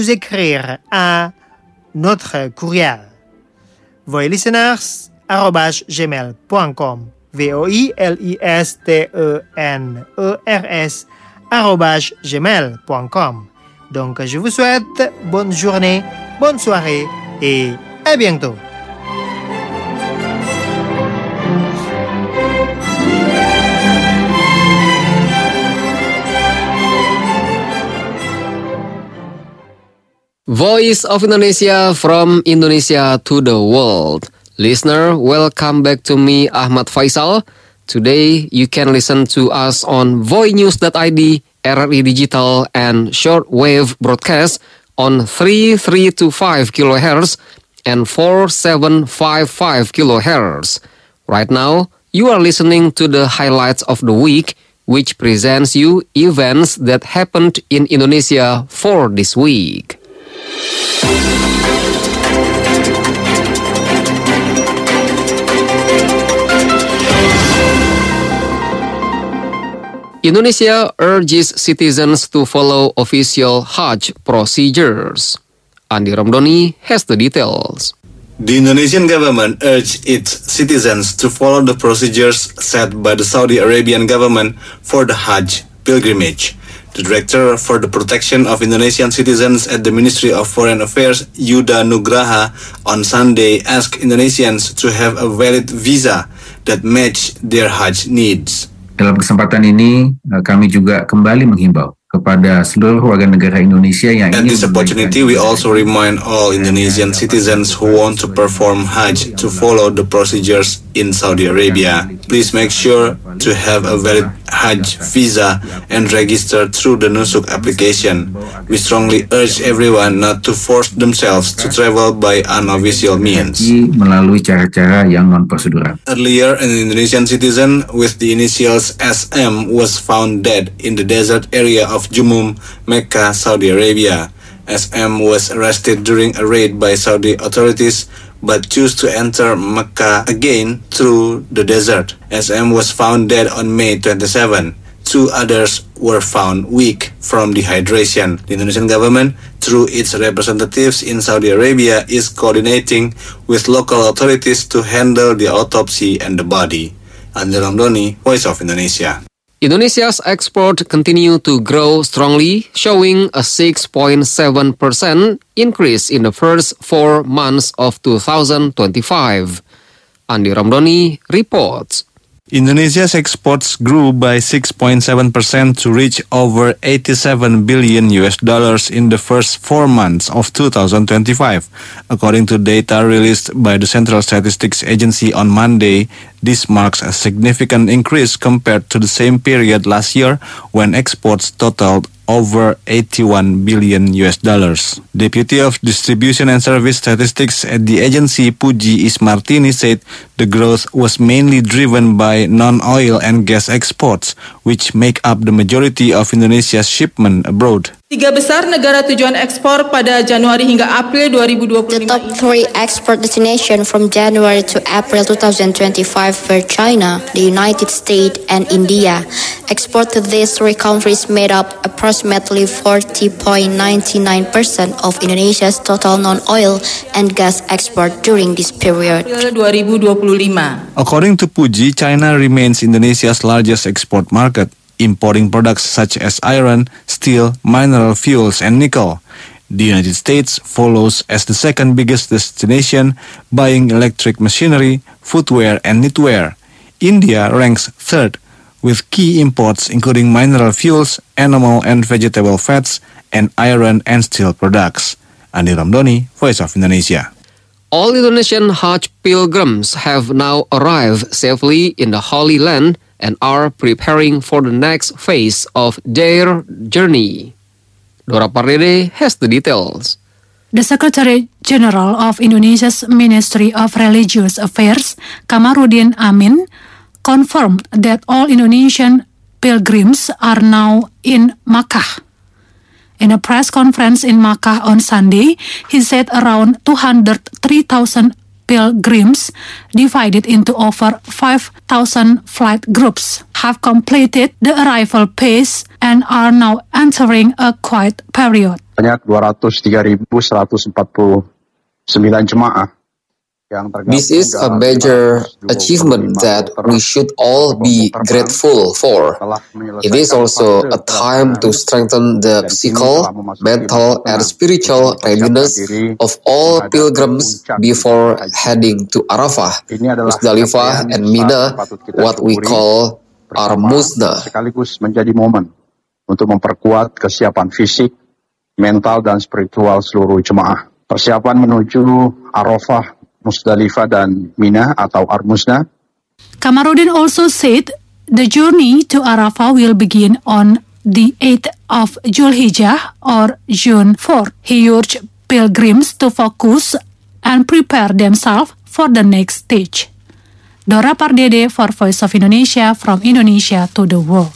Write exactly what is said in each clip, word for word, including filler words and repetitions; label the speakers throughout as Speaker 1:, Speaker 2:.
Speaker 1: nous écrire à notre courriel voice listeners arobase gmail point com v o i l i s t e n e r s arobase gmail point com. Donc je vous souhaite bonne journée, bonne soirée et à bientôt.
Speaker 2: Voice of Indonesia from Indonesia to the world. Listener, welcome back to me, Ahmad Faisal. Today, you can listen to us on voinews dot I D, R R I Digital, and shortwave broadcast on three three two five kilohertz and four seven five five kilohertz. Right now, you are listening to the highlights of the week, which presents you events that happened in Indonesia for this week. Indonesia urges citizens to follow official Hajj procedures. Andi Ramdhani has the details.
Speaker 3: The Indonesian government urged its citizens to follow the procedures set by the Saudi Arabian government for the Hajj pilgrimage. The Director for the Protection of Indonesian Citizens at the Ministry of Foreign Affairs, Yuda Nugraha, on Sunday asked Indonesians to have a valid visa that match their Hajj needs.
Speaker 4: Dalam kesempatan ini, kami juga kembali menghimbau kepada seluruh warga negara Indonesia yang
Speaker 3: At
Speaker 4: ingin
Speaker 3: this opportunity, we also remind all Indonesian citizens who want to perform Hajj to follow the procedures in Saudi Arabia. Please make sure to have a valid Hajj visa and register through the Nusuk application. We strongly urge everyone not to force themselves to travel by unofficial means.
Speaker 4: Melalui cara-cara yang non-prosedural.
Speaker 3: Earlier, an Indonesian citizen with the initials S M was found dead in the desert area of Jumum, Mecca, Saudi Arabia. S M was arrested during a raid by Saudi authorities but chose to enter Mecca again through the desert. S M was found dead on May twenty-seventh. Two others were found weak from dehydration. The Indonesian government, through its representatives in Saudi Arabia, is coordinating with local authorities to handle the autopsy and the body. Andi Ramdhani, Voice of Indonesia.
Speaker 2: Indonesia's export continue to grow strongly, showing a six point seven percent increase in the first four months of two thousand twenty-five. Andi Ramdhani reports.
Speaker 3: Indonesia's exports grew by six point seven percent to reach over eighty-seven billion U S dollars in the first four months of two thousand twenty-five. According to data released by the Central Statistics Agency on Monday, this marks a significant increase compared to the same period last year when exports totaled over eighty-one billion U S dollars. Deputy of Distribution and Service Statistics at the agency, Puji Ismartini, said the growth was mainly driven by non-oil and gas exports, which make up the majority of Indonesia's shipment abroad.
Speaker 5: Tiga besar negara tujuan ekspor pada Januari hingga April dua ribu dua puluh lima.
Speaker 6: The top three export destination from January to April twenty twenty-five were China, the United States, and India. Export to these three countries made up approximately forty point nine nine percent of Indonesia's total non-oil and gas export during this period.
Speaker 5: dua ribu dua puluh lima.
Speaker 3: According to Puji, China remains Indonesia's largest export market, importing products such as iron, steel, mineral fuels, and nickel. The United States follows as the second biggest destination, buying electric machinery, footwear, and knitwear. India ranks third, with key imports including mineral fuels, animal and vegetable fats, and iron and steel products. Andi Ramdhani, Voice of Indonesia.
Speaker 2: All Indonesian Hajj pilgrims have now arrived safely in the Holy Land and are preparing for the next phase of their journey. Dora Pardede has the details.
Speaker 7: The Secretary General of Indonesia's Ministry of Religious Affairs, Kamarudin Amin, confirmed that all Indonesian pilgrims are now in Makkah. In a press conference in Makkah on Sunday, he said around two hundred three thousand pilgrims, divided into over five thousand flight groups, have completed the arrival phase and are now entering a quiet period.
Speaker 8: Banyak dua ratus tiga ribu seratus empat puluh sembilan jemaah.
Speaker 2: This is a major achievement that we should all be grateful for. It is also a time to strengthen the physical, mental, and spiritual readiness of all pilgrims before heading to Arafah, Musdalifah, and Mina, what we call Ar-Musna.
Speaker 8: Sekaligus menjadi momen untuk memperkuat kesiapan fisik, mental, dan spiritual seluruh jemaah. Persiapan menuju Arafah, Musdalifah, dan Mina atau Ar-Musna.
Speaker 7: Kamarudin also said the journey to Arafah will begin on the eighth of Zulhijjah or June fourth. He urged pilgrims to focus and prepare themselves for the next stage. Dora Pardede for Voice of Indonesia, from Indonesia to the world.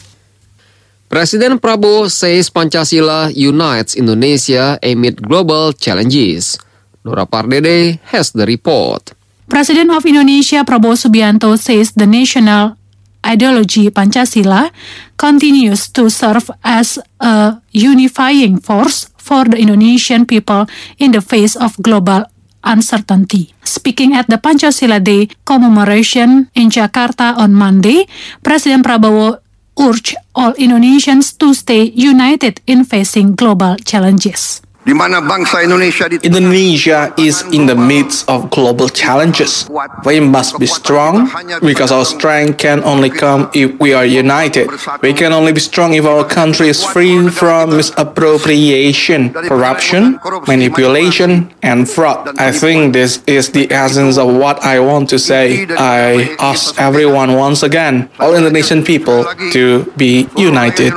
Speaker 2: Presiden Prabowo says Pancasila unites Indonesia amid global challenges. Dora Pardede has the report.
Speaker 7: President of Indonesia Prabowo Subianto says the national ideology Pancasila continues to serve as a unifying force for the Indonesian people in the face of global uncertainty. Speaking at the Pancasila Day commemoration in Jakarta on Monday, President Prabowo urged all Indonesians to stay united in facing global challenges.
Speaker 9: Di mana bangsa Indonesia di
Speaker 10: Indonesia is in the midst of global challenges. We must be strong because our strength can only come if we are united. We can only be strong if our country is free from misappropriation, corruption, manipulation, and fraud. I think this is the essence of what I want to say. I ask everyone once again, all Indonesian people, to be united.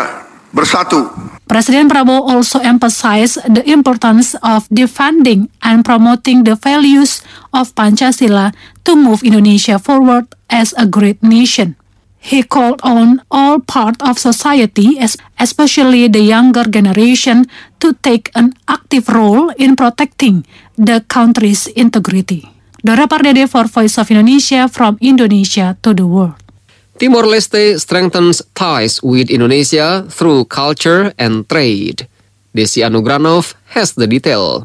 Speaker 9: Bersatu.
Speaker 7: President Prabowo also emphasized the importance of defending and promoting the values of Pancasila to move Indonesia forward as a great nation. He called on all parts of society, especially the younger generation, to take an active role in protecting the country's integrity. Dora Pardede for Voice of Indonesia, from Indonesia to the world.
Speaker 2: Timor-Leste strengthens ties with Indonesia through culture and trade. Desi Anugranov has the detail.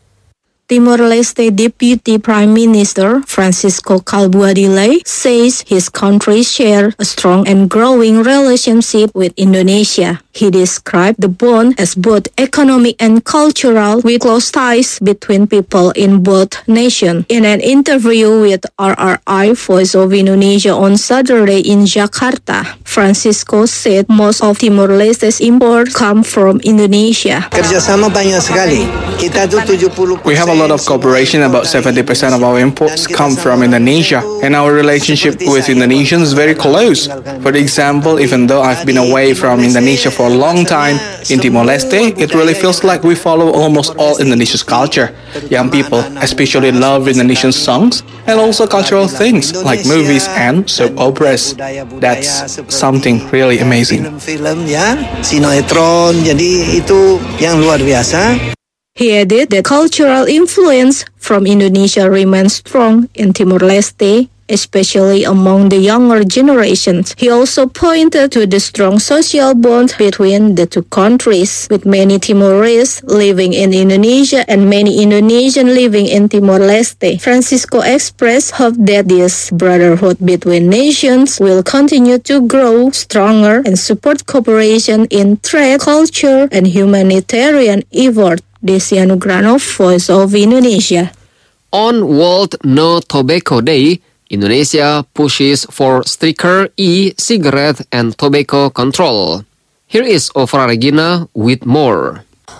Speaker 6: Timor-Leste Deputy Prime Minister Francisco Calbuadile says his country shares a strong and growing relationship with Indonesia. He described the bond as both economic and cultural, with close ties between people in both nations. In an interview with R R I Voice of Indonesia on Saturday in Jakarta, Francisco said most of Timor-Leste's imports come from Indonesia.
Speaker 11: Kerjasama banyak sekali. Kita tuh tujuh puluh persen.
Speaker 10: We have a lot of cooperation. About seventy percent of our imports come from Indonesia, and our relationship with Indonesia is very close. For example, even though I've been away from Indonesia for a long time, in Timor-Leste, it really feels like we follow almost all Indonesia's culture. Young people especially love Indonesian songs and also cultural things like movies and soap operas. That's something really amazing.
Speaker 11: Film-film ya, sinetron, jadi itu yang luar biasa.
Speaker 6: He added that cultural influence from Indonesia remains strong in Timor-Leste, especially among the younger generations. He also pointed to the strong social bond between the two countries, with many Timorese living in Indonesia and many Indonesians living in Timor-Leste. Francisco expressed hope that this brotherhood between nations will continue to grow stronger and support cooperation in trade, culture, and humanitarian efforts. Desi Anugranov, Voice of Indonesia.
Speaker 2: On World No Tobacco Day, Indonesia pushes for stricter e-cigarette and tobacco control. Here is Ofra Regina with more.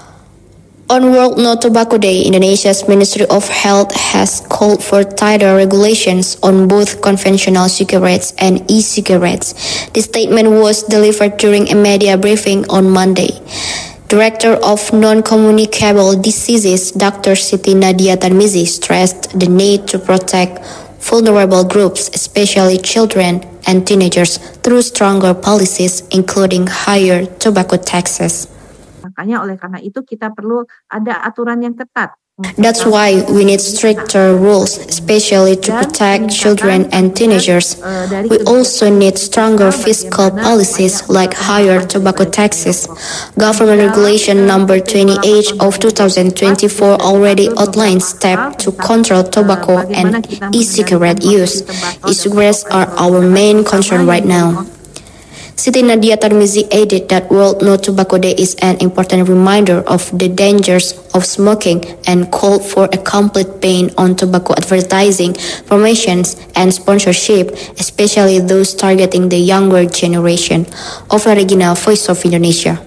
Speaker 6: On World No Tobacco Day, Indonesia's Ministry of Health has called for tighter regulations on both conventional cigarettes and e-cigarettes. The statement was delivered during a media briefing on Monday. Director of Non-Communicable Diseases, Doctor Siti Nadia Tarmizi, stressed the need to protect vulnerable groups, especially children and teenagers, through stronger policies, including higher tobacco taxes.
Speaker 12: Makanya oleh karena itu kita perlu ada aturan yang ketat
Speaker 6: That's why we need stricter rules, especially to protect children and teenagers. We also need stronger fiscal policies like higher tobacco taxes. Government Regulation number twenty-eight of two thousand twenty-four already outlines steps to control tobacco and e-cigarette use. E-cigarettes are our main concern right now. Siti Nadia Tarmizi added that World No Tobacco Day is an important reminder of the dangers of smoking and called for a complete ban on tobacco advertising, promotions, and sponsorship, especially those targeting the younger generation. Ova Regina, Voice of Indonesia.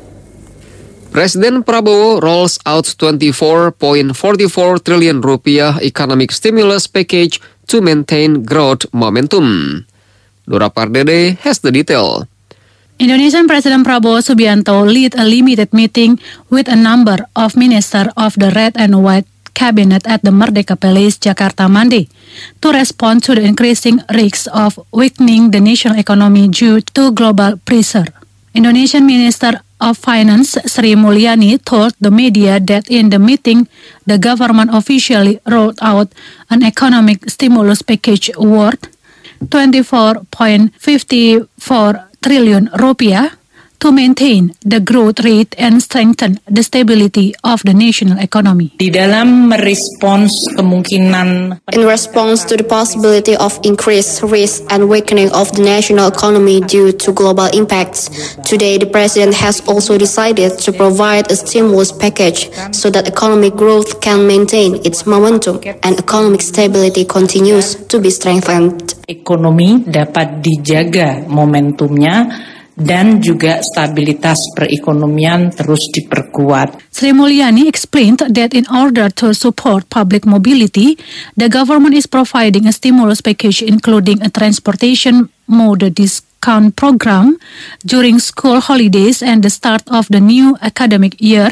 Speaker 2: Presiden Prabowo rolls out twenty-four point four four triliun rupiah economic stimulus package to maintain growth momentum. Dora Pardede has the detail.
Speaker 7: Indonesian President Prabowo Subianto led a limited meeting with a number of ministers of the Red and White Cabinet at the Merdeka Palace, Jakarta, Monday, to respond to the increasing risks of weakening the national economy due to global pressure. Indonesian Minister of Finance Sri Mulyani told the media that in the meeting, the government officially rolled out an economic stimulus package worth twenty-four point five four triliun rupiah to maintain the growth rate and strengthen the stability of the national economy.
Speaker 12: Di dalam merespons kemungkinan
Speaker 6: In response to the possibility of increased risk and weakening of the national economy due to global impacts, today the President has also decided to provide a stimulus package so that economic growth can maintain its momentum and economic stability continues to be strengthened.
Speaker 12: Ekonomi dapat dijaga momentumnya dan juga stabilitas perekonomian terus diperkuat.
Speaker 7: Sri Mulyani explained that in order to support public mobility, the government is providing a stimulus package including a transportation mode discount program during school holidays and the start of the new academic year,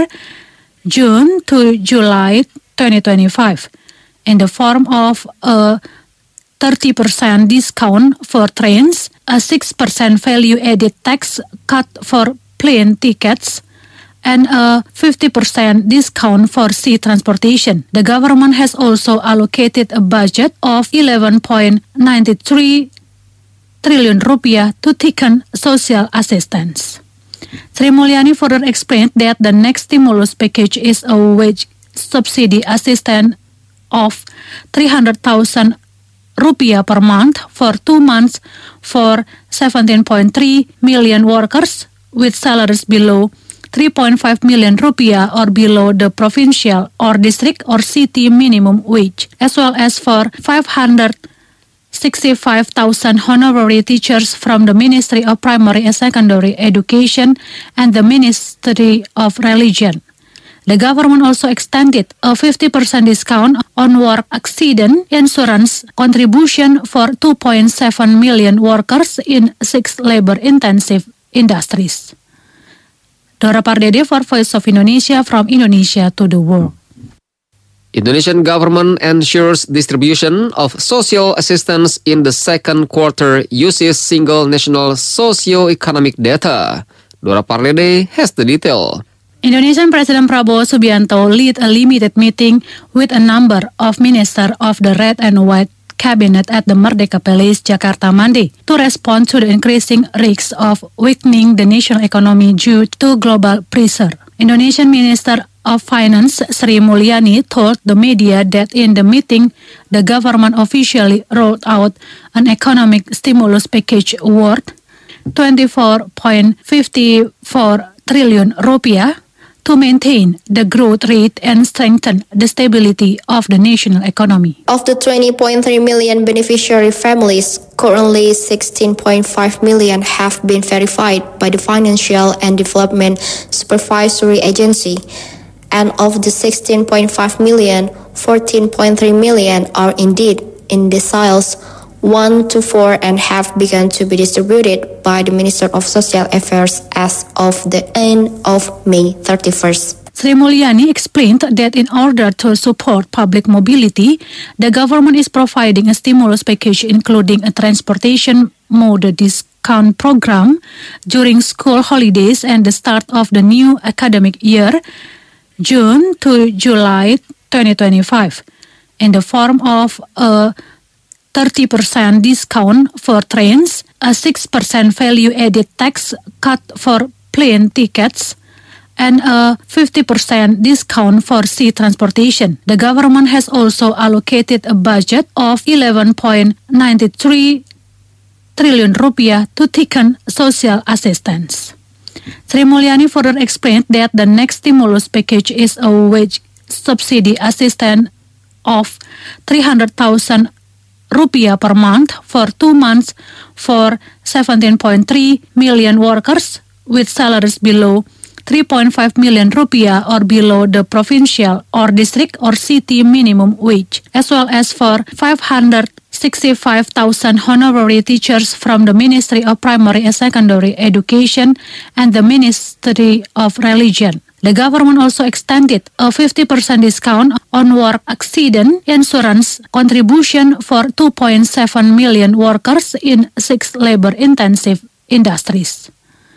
Speaker 7: June to July twenty twenty-five, in the form of a thirty percent discount for trains, a six percent value-added tax cut for plane tickets, and a fifty percent discount for sea transportation. The government has also allocated a budget of eleven point nine three triliun rupiah to thicken social assistance. Sri Mulyani further explained that the next stimulus package is a wage subsidy assistance of three hundred thousand rupiah per month for two months for seventeen point three million workers with salaries below three point five million rupiah or below the provincial or district or city minimum wage, as well as for five hundred sixty-five thousand honorary teachers from the Ministry of Primary and Secondary Education and the Ministry of Religion. The government also extended a fifty percent discount on work accident insurance contribution for two point seven million workers in six labor-intensive industries. Dora Pardede for Voice of Indonesia from Indonesia to the world.
Speaker 2: Indonesian government ensures distribution of social assistance in the second quarter uses single national socio-economic data. Dora Pardede has the detail.
Speaker 7: Indonesian President Prabowo Subianto led a limited meeting with a number of ministers of the Red and White Cabinet at the Merdeka Palace, Jakarta, Monday, to respond to the increasing risks of weakening the national economy due to global pressure. Indonesian Minister of Finance Sri Mulyani told the media that in the meeting, the government officially rolled out an economic stimulus package worth twenty-four point five four triliun rupiah to maintain the growth rate and strengthen the stability of the national economy.
Speaker 6: Of the twenty point three million beneficiary families, currently sixteen point five million have been verified by the Financial and Development Supervisory Agency. And of the sixteen point five million, fourteen point three million are indeed in deciles one to four and have begun to be distributed by the Minister of Social Affairs as of the end of May thirty-first.
Speaker 7: Sri Mulyani explained that in order to support public mobility, the government is providing a stimulus package including a transportation mode discount program during school holidays and the start of the new academic year, June to July twenty twenty-five in the form of a thirty percent discount for trains, a six percent value-added tax cut for plane tickets, and a fifty percent discount for sea transportation. The government has also allocated a budget of eleven point nine three trillion rupiah to thicken social assistance. Sri Mulyani further explained that the next stimulus package is a wage subsidy assistance of three hundred thousand rupiah per month for two months for seventeen point three million workers with salaries below three point five million rupiah or below the provincial or district or city minimum wage, as well as for five hundred sixty-five thousand honorary teachers from the Ministry of Primary and Secondary Education and the Ministry of Religion. The government also extended a fifty percent discount on work accident insurance contribution for two point seven million workers in six labor-intensive industries.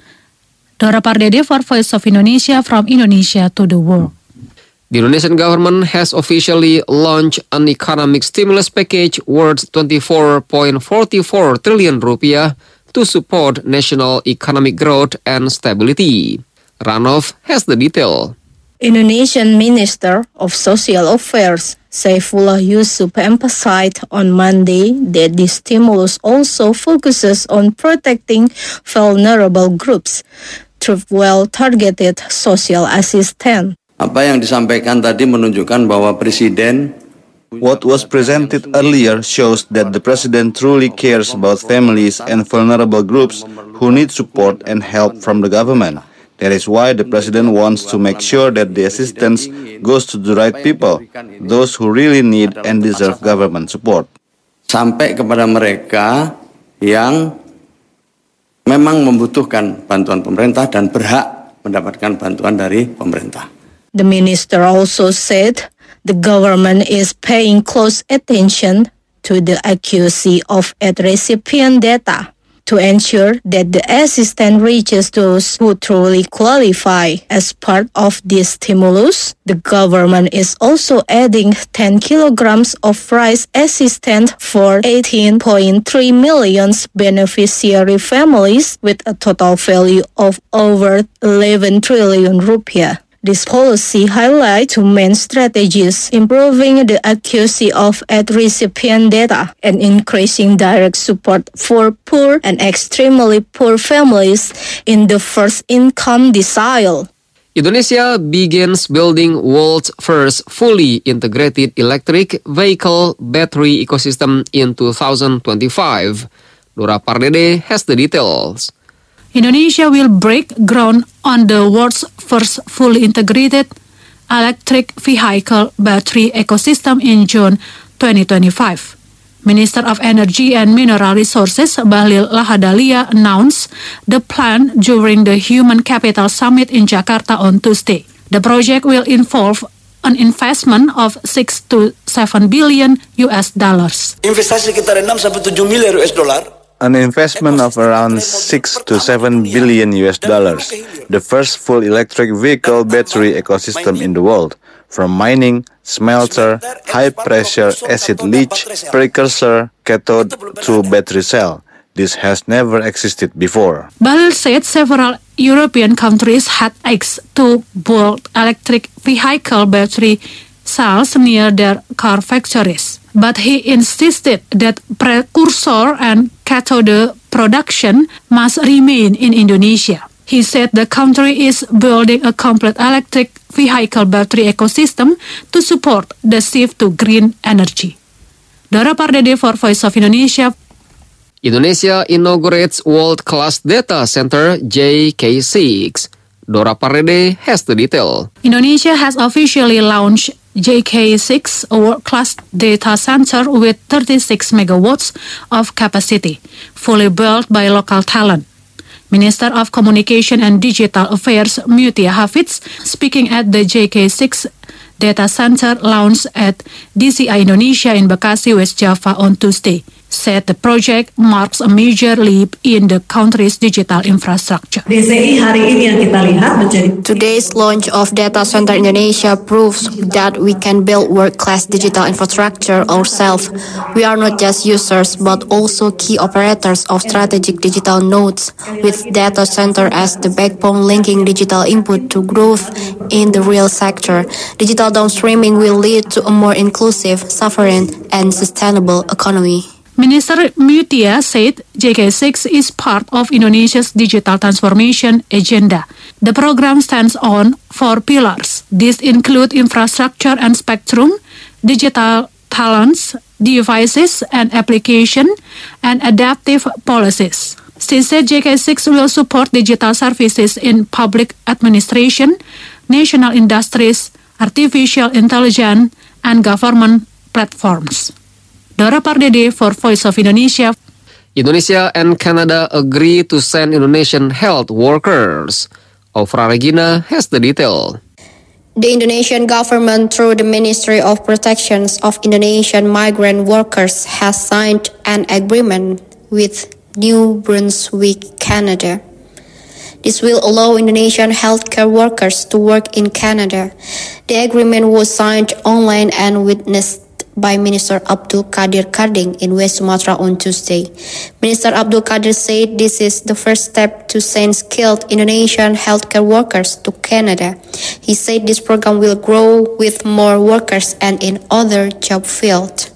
Speaker 7: Dora Pardede for Voice of Indonesia from Indonesia to the world.
Speaker 2: The Indonesian government has officially launched an economic stimulus package worth twenty-four point four four trillion rupiah to support national economic growth and stability. Ranov has the detail.
Speaker 13: Indonesian Minister of Social Affairs Saifullah Yusuf emphasized on Monday that the stimulus also focuses on protecting vulnerable groups through well-targeted social assistance.
Speaker 14: Apa yang disampaikan tadi menunjukkan bahwa Presiden
Speaker 3: What was presented earlier shows that the President truly cares about families and vulnerable groups who need support and help from the government. That is why the President wants to make sure that the assistance goes to the right people, those who really need and deserve government support.
Speaker 14: Sampai kepada mereka yang memang membutuhkan bantuan pemerintah dan berhak mendapatkan bantuan dari pemerintah.
Speaker 13: The minister also said the government is paying close attention to the accuracy of aid recipient data to ensure that the assistance reaches those who truly qualify. As part of this stimulus, the government is also adding ten kilograms of rice assistance for eighteen point three million beneficiary families with a total value of over eleven trillion rupiah. This policy highlights two main strategies: improving the accuracy of aid recipient data and increasing direct support for poor and extremely poor families in the first income decile.
Speaker 2: Indonesia begins building world's first fully integrated electric vehicle battery ecosystem in two thousand twenty-five. Dora Pardede has the details.
Speaker 7: Indonesia will break ground on the world's first fully integrated electric vehicle battery ecosystem in June twenty twenty-five. Minister of Energy and Mineral Resources Bahlil Lahadalia announced the plan during the Human Capital Summit in Jakarta on Tuesday. The project will involve an investment of six to seven billion U S dollars.
Speaker 11: Investasi sekitar enam sampai tujuh miliar U S dollar.
Speaker 3: An investment of around six to seven billion U S dollars, the first full electric vehicle battery ecosystem in the world, from mining, smelter, high-pressure acid leach, precursor, cathode to battery cell. This has never existed before.
Speaker 7: Bahlil said several European countries had asked to build electric vehicle battery cells near their car factories. But he insisted that precursor and cathode production must remain in Indonesia. He said the country is building a complete electric vehicle battery ecosystem to support the shift to green energy. Dora Pardede for Voice of Indonesia.
Speaker 2: Indonesia inaugurates world-class data center J K six. Dora Pardede has the detail.
Speaker 7: Indonesia has officially launched J K six, a world-class data center with thirty-six megawatts of capacity, fully built by local talent. Minister of Communication and Digital Affairs Mutia Hafidz, speaking at the J K six data center launched at D C I Indonesia in Bekasi, West Java on Tuesday. said the project marks a major leap in the country's digital infrastructure.
Speaker 15: D C I hari ini yang kita lihat menjadi
Speaker 6: Today's launch of Data Center Indonesia proves that we can build world-class digital infrastructure ourselves. We are not just users, but also key operators of strategic digital nodes, with data center as the backbone linking digital input to growth in the real sector. Digital downstreaming will lead to a more inclusive, sovereign, and sustainable economy.
Speaker 7: Minister Mutia said J K six is part of Indonesia's digital transformation agenda. The program stands on four pillars. These include infrastructure and spectrum, digital talents, devices and application, and adaptive policies. She said J K six will support digital services in public administration, national industries, artificial intelligence, and government platforms. Dora Pardede for Voice of Indonesia.
Speaker 2: Indonesia and Canada agree to send Indonesian health workers. Ofra Regina has the detail.
Speaker 6: The Indonesian government, through the Ministry of Protection of Indonesian Migrant Workers, has signed an agreement with New Brunswick, Canada. This will allow Indonesian healthcare workers to work in Canada. The agreement was signed online and witnessed by Minister Abdul Qadir Karding in West Sumatra on Tuesday. Minister Abdul Qadir said this is the first step to send skilled Indonesian healthcare workers to Canada. He said this program will grow with more workers and in other job fields.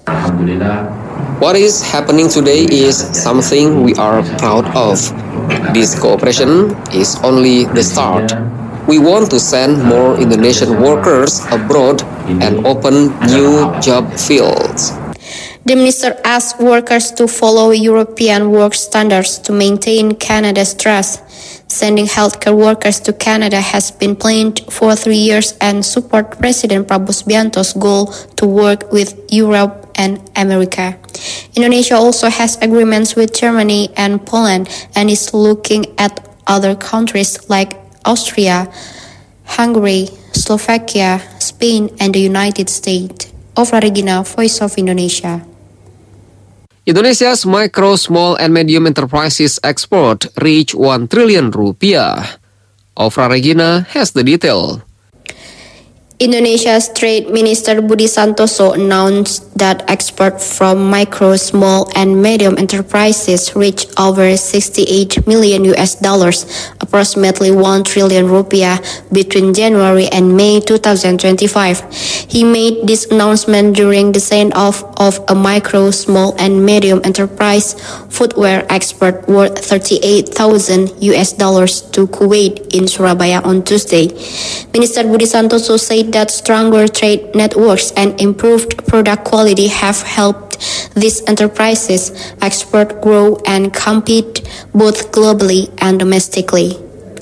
Speaker 2: What is happening today is something we are proud of. This cooperation is only the start. We want to send more Indonesian workers abroad and open new job fields.
Speaker 6: The minister asked workers to follow European work standards to maintain Canada's trust. Sending healthcare workers to Canada has been planned for three years and support President Prabowo Subianto's goal to work with Europe and America. Indonesia also has agreements with Germany and Poland and is looking at other countries like Austria, Hungary, Slovakia, Spain, and the United States. Ofra Regina, Voice of Indonesia.
Speaker 2: Indonesia's micro, small, and medium enterprises export reached one trillion rupiah. Ofra Regina has the detail.
Speaker 6: Indonesia's Trade Minister Budi Santoso announced that export from micro, small, and medium enterprises reached over sixty-eight million U S dollars, approximately one trillion rupiah, between January and May twenty twenty-five. He made this announcement during the send-off of a micro, small, and medium enterprise footwear export worth thirty-eight thousand U S dollars to Kuwait in Surabaya on Tuesday. Minister Budi Santoso said that stronger trade networks and improved product quality have helped these enterprises export, grow, and compete both globally and domestically.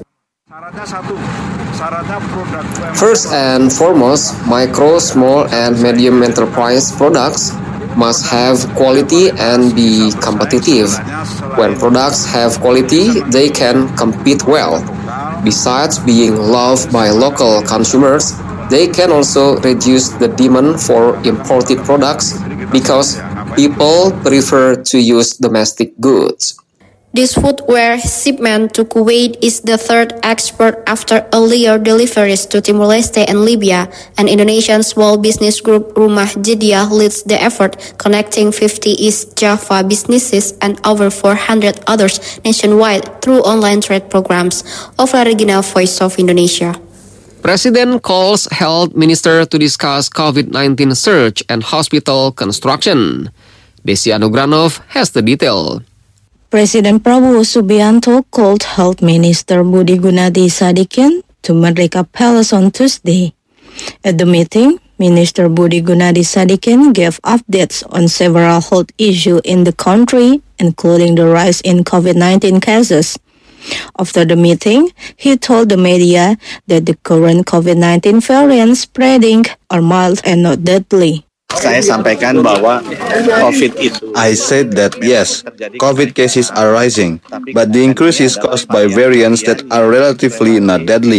Speaker 2: First and foremost, micro, small, and medium enterprise products must have quality and be competitive. When products have quality, they can compete well. Besides being loved by local consumers, they can also reduce the demand for imported products because people prefer to use domestic goods.
Speaker 6: This footwear shipment to Kuwait is the third export after earlier deliveries to Timor-Leste and Libya. An Indonesian small business group, Rumah Jediyah, leads the effort, connecting fifty East Java businesses and over four hundred others nationwide through online trade programs. Ofra Regina, Voice of Indonesia.
Speaker 2: President calls health minister to discuss COVID nineteen surge and hospital construction. Desi Anugranov has the detail.
Speaker 13: President Prabowo Subianto called Health Minister Budi Gunadi Sadikin to Merdeka Palace on Tuesday. At the meeting, Minister Budi Gunadi Sadikin gave updates on several health issues in the country, including the rise in COVID nineteen cases. After the meeting, he told the media that the current COVID nineteen variants spreading are mild and not deadly.
Speaker 16: Saya sampaikan bahwa COVID itu.
Speaker 17: I said that yes, COVID cases are rising, but the increase is caused by variants that are relatively not deadly.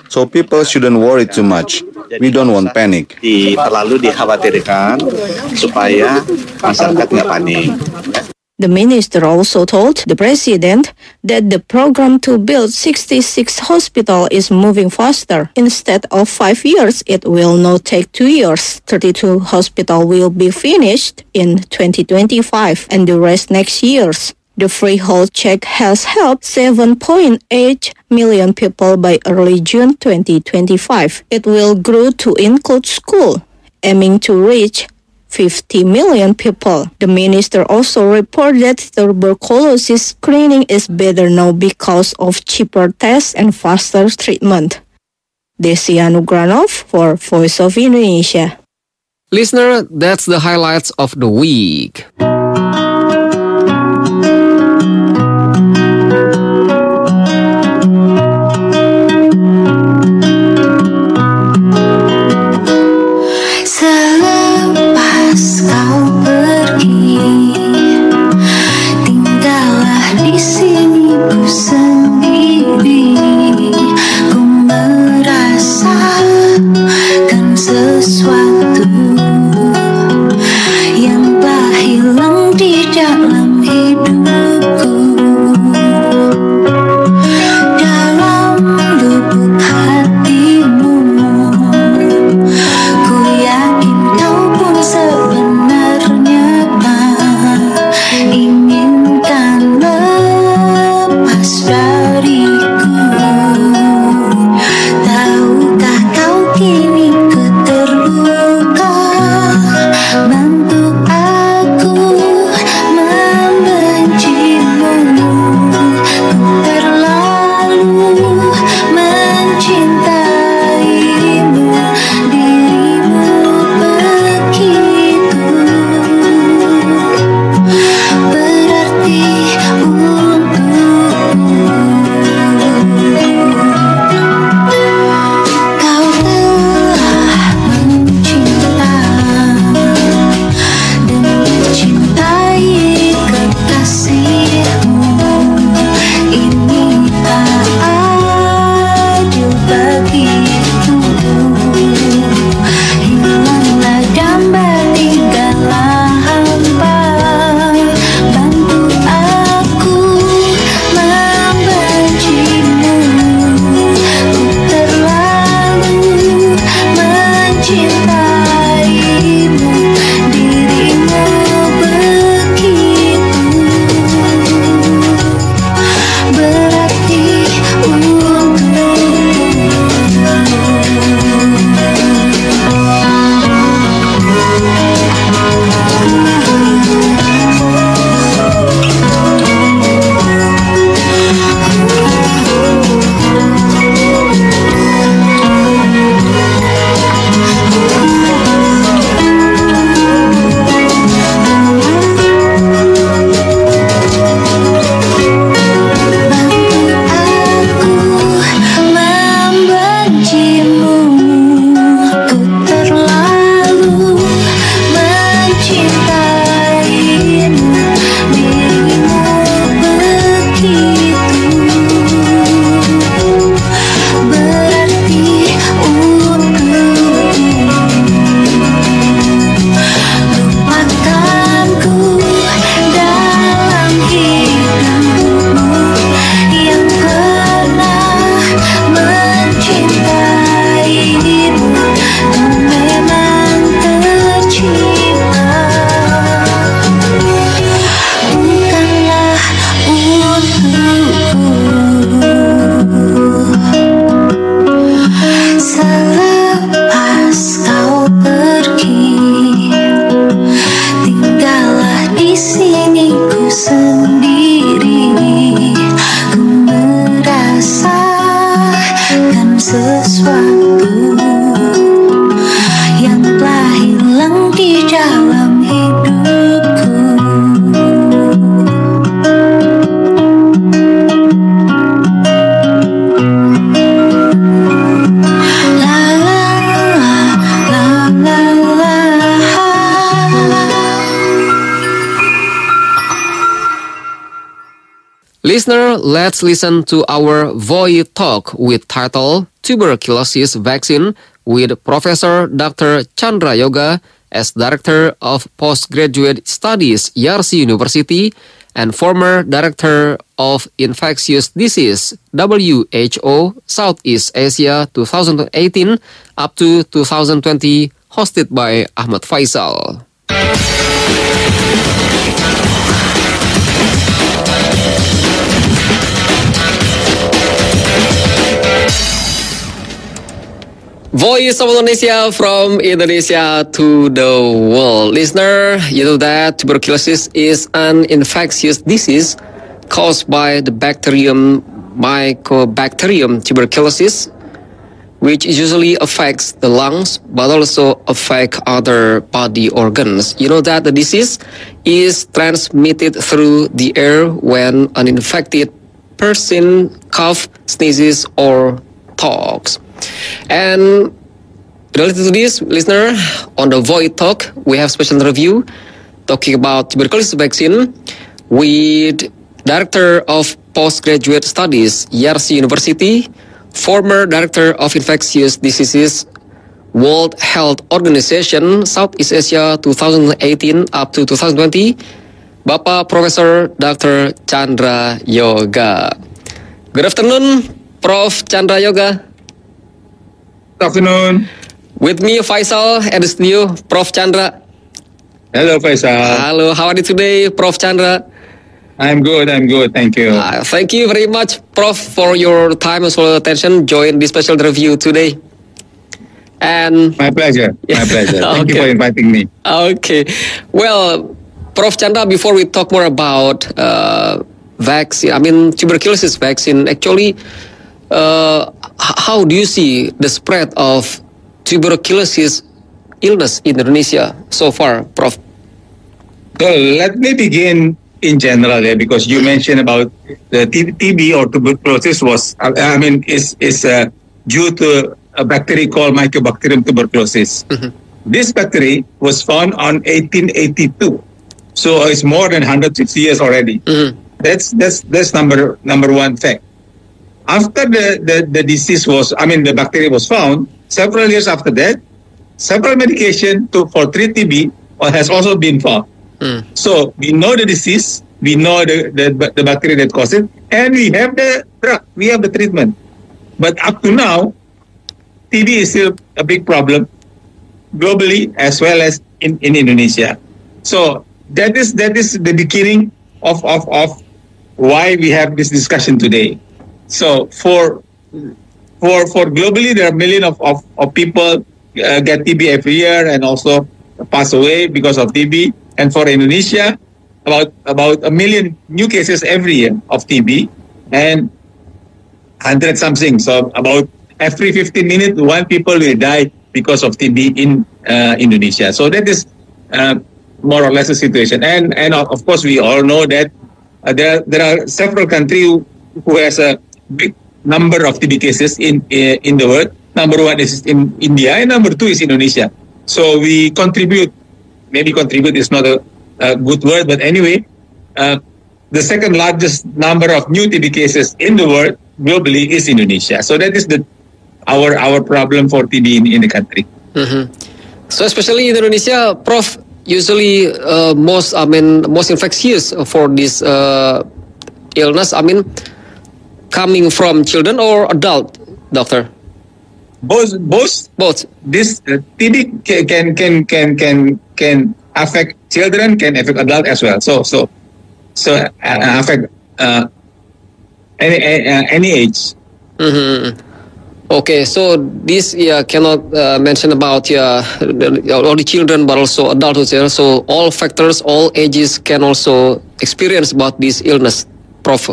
Speaker 17: So people shouldn't worry too much. We don't want panic.
Speaker 16: Di, terlalu dikhawatirkan supaya masyarakat nggak panik.
Speaker 13: The minister also told the president that the program to build sixty-six hospitals is moving faster. Instead of five years, it will now take two years. thirty-two hospitals will be finished in twenty twenty-five and the rest next years. The free health check has helped seven point eight million people by early June twenty twenty-five. It will grow to include school, aiming to reach fifty million people. The minister also reported that tuberculosis screening is better now because of cheaper tests and faster treatment. Desi Anugranov for Voice of Indonesia.
Speaker 2: Listener, that's the highlights of the week.
Speaker 18: Sesuatu yang telah hilang
Speaker 2: Listener, let's listen to our Voi Talk with title Tuberculosis Vaccine with Professor Doctor Chandra Yoga as Director of Postgraduate Studies, Yarsi University, and former Director of Infectious Disease, W H O, Southeast Asia twenty eighteen up to twenty twenty, hosted by Ahmad Faisal. Voice of Indonesia from Indonesia to the world. Listener, you know that tuberculosis is an infectious disease caused by the bacterium Mycobacterium tuberculosis, which usually affects the lungs but also affect other body organs. You know that the disease is transmitted through the air when an infected person coughs, sneezes, or talks. And related to this, listener, on the Void Talk, we have special review talking about tuberculosis vaccine with Director of Postgraduate Studies, Yarsi University, former Director of Infectious Diseases, World Health Organization, Southeast Asia twenty eighteen up to twenty twenty, Bapak Profesor Doctor Chandra Yoga. Good afternoon, Prof Chandra Yoga.
Speaker 18: Good afternoon.
Speaker 2: With me, Faisal, at the studio, Prof Chandra.
Speaker 18: Hello, Faisal.
Speaker 2: Hello, how are you today, Prof Chandra?
Speaker 18: I'm good, I'm good, thank you.
Speaker 2: Uh, thank you very much, Prof, for your time and for attention. Join this special review today. And
Speaker 18: my pleasure, my pleasure. Thank
Speaker 2: okay.
Speaker 18: you for inviting me.
Speaker 2: Okay. Well, Prof Chandra, before we talk more about uh, vaccine, I mean tuberculosis vaccine, actually, uh, how do you see the spread of tuberculosis illness in Indonesia so far, Prof?
Speaker 18: So let me begin in general there, because you mentioned about the T B or tuberculosis was, I mean, is is uh, due to a bacteria called Mycobacterium tuberculosis. Mm-hmm. This bacteria was found on eighteen eighty-two, so it's more than one hundred fifty years already. Mm-hmm. That's that's that's number number one fact. After the, the, the disease was, I mean, the bacteria was found, several years after that, several medication to for treat T B has also been found. Mm. So we know the disease, we know the, the the bacteria that causes it, and we have the drug, we have the treatment. But up to now, T B is still a big problem globally as well as in, in Indonesia. So that is that is the beginning of, of, of why we have this discussion today. So for for for globally, there are millions of, of, of people uh, get T B every year and also pass away because of T B. And for Indonesia, about about a million new cases every year of T B, and hundred something. So about every fifteen minutes, one people will die because of T B in uh, Indonesia. So that is uh, more or less the situation. And and of course, we all know that uh, there there are several countries who, who has a big number of T B cases in uh, in the world. Number one is in India, and number two is Indonesia. So we contribute. Maybe contribute is not a, a good word, but anyway, uh, the second largest number of new T B cases in the world globally is Indonesia. So that is the our our problem for T B in, in the country.
Speaker 2: Mm-hmm. So especially in Indonesia, Prof, usually uh, most I mean most infectious for this uh, illness, I mean, coming from children or adult, doctor?
Speaker 18: Both, both,
Speaker 2: both.
Speaker 18: This uh, T B can can can can can affect children, can affect adult as well. So so so uh, affect uh, any uh, any age.
Speaker 2: Mm-hmm. Okay, so this yeah cannot uh, mention about yeah only children but also adults. Yeah? So all factors, all ages can also experience about this illness, Prof.